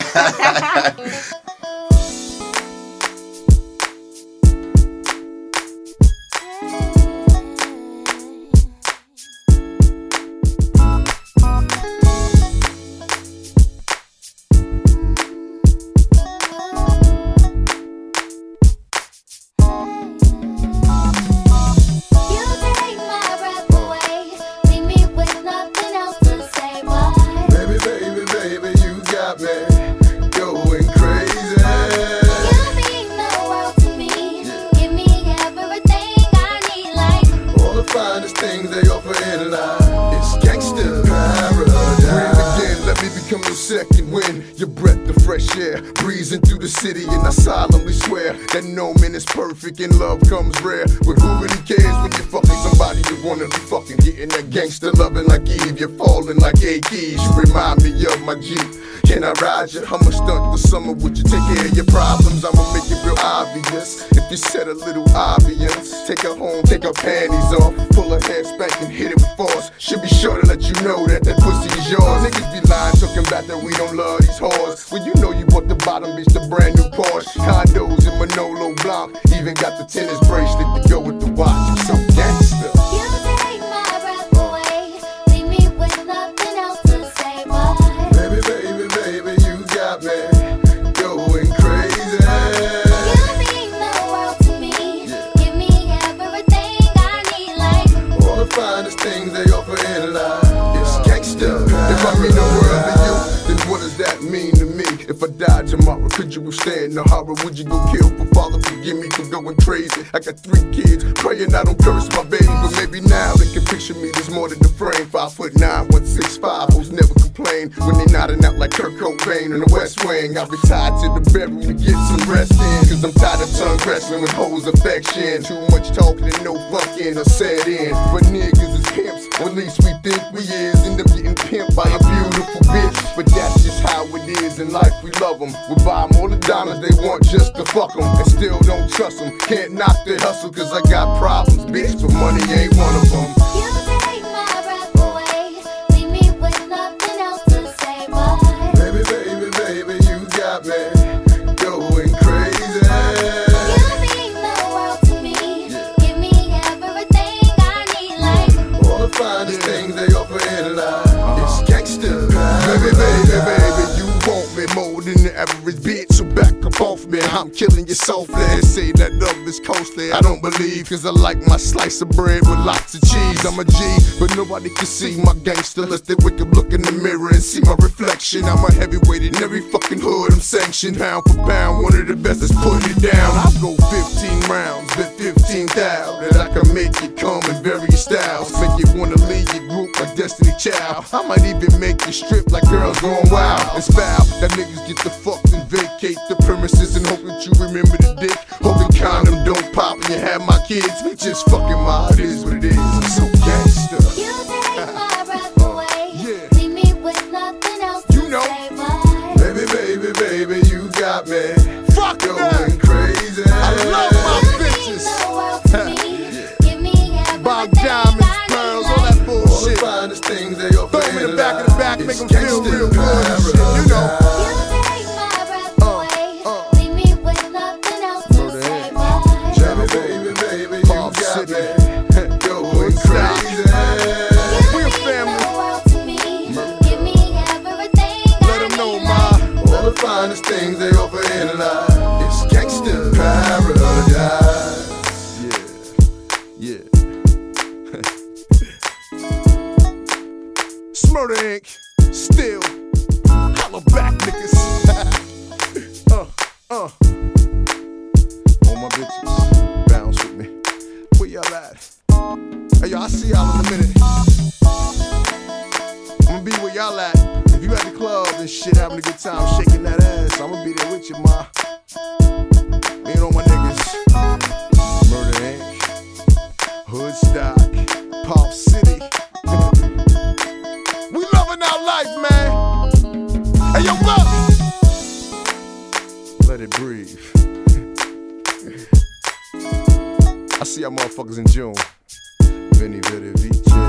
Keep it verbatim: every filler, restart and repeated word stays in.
Things they offer in life, it's gangsta paradise. Breathe again, let me become your second wind. Your breath of fresh air, breezing through the city, and I solemnly swear that no man is perfect and love comes rare. But who really cares when you're fucking somebody you wanna be fucking? Getting that gangsta loving like Eve, you're falling like A keys. You remind me of my Jeep. Can I ride you? I'ma stunt the summer, would you take care of your problems? I'ma make it real obvious. If you set a little obvious, take her home, take her panties off, pull her hair spank and hit it with force. Should be sure to let you know that that pussy is yours. Niggas be lying, talking about that we don't love these whores. Well, you know you bought the bottom bitch, the brand new Porsche. Condos in Manolo Blanc, even got the tennis bracelet to go with the watch. I'm so gangster. You take my breath away, leave me with nothing else to say but baby, baby, baby, you got me going crazy. You mean the world to me. Yeah. Give me everything I need, like all the finest things they offer in life. It's gangsta. If I mean the world to you, then what does that mean to me? If I died tomorrow, could you withstand the horror? Would you go kill for father? Forgive me for going crazy. I got three kids, praying I don't curse my baby. But maybe now they can picture me, there's more than the frame. Five foot nine, one six five, hoes never complain when they nodding out like Kurt Cobain in the West Wing. I retired to the bedroom to get some rest in, cause I'm tired of tongue wrestling with hoes affection. Too much talking and no fucking or set in. But niggas is pimps, or at least we think we is. End up getting pimped by a beautiful bitch. But that's just how it is in life, we love them. We buy them all the diamonds they want just to fuck them, and still don't trust them. Can't knock their hustle cause I got problems, bitch, but money ain't one of them. you take my breath away, leave me with nothing else to say but baby, baby, baby, you got me going crazy. You mean the world to me. Yeah. Give me everything I need, like all the finest things they offer in life. It's gangsta. Baby, baby, baby, you want me more than the average bitch, so back up off me. I'm killing you softly. They say that love is costly, I don't believe, cause I like my slice of bread with lots of cheese. I'm a G, but nobody can see my gangster unless they wake up, look in the mirror and see my reflection. I'm a heavyweight in every fucking hood, I'm sanctioned pound for pound, one of the best, let's put it down. I'll go fifteen rounds, bet fifteen thousand that I can make it come in various styles. Make you wanna leave your group like Destiny Child. I might even make you strip like girls going wild. It's foul that niggas get the fucked and vacate the premises and hope that you remember the dick. Hoping condom don't pop and you have my kids. Me just fucking my, it is what it is. I'm so gangster. you take my breath away, Yeah. leave me with nothing else to You know. say but Baby, baby, baby, you got me Fuck going that. crazy. I love my you mean bitches. the world to me. Give me everything Bob diamonds, I need, pearls, like all that All the bullshit. finest things they offer Throw 'em in the in back of the life. back, make It's 'em feel gangsta real good and shit, you know. You take my breath away, uh. leave me with nothing else to Murder say Inc. but Baby, baby, baby, you Palm got City. me going Woodstock. crazy. We a you family. mean the world to me. Give me everything Let I 'em know, need, ma. like All the finest things they offer in life. It's gangsta paradise. Yeah, yeah. Smurder Incorporated. Still, holla back, niggas. uh, uh. All my bitches, bounce with me. Where y'all at? Hey, y'all, I see y'all in a minute. I'ma be where y'all at. If you at the club and shit, having a good time, shaking that ass, I'ma be there with you, ma. Me and all my niggas. Murder Incorporated. Hoodstock. Palm City. We loving our life, man. Hey, yo, look. Let it breathe. I see y'all motherfuckers in June. Vinny, Vinny, Vici.